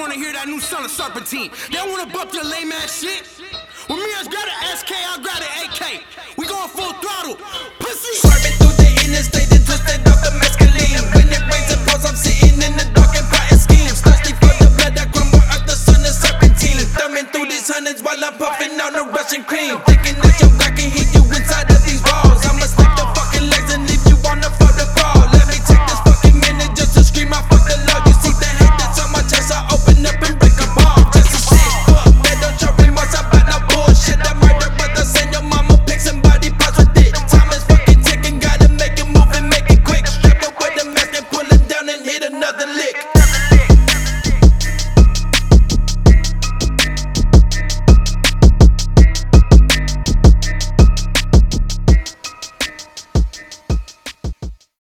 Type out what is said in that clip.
wanna hear that new Son of Serpentine. They don't wanna bump your lame ass shit. When Mia's got an SK, I got an AK. We going full throttle. Pussy.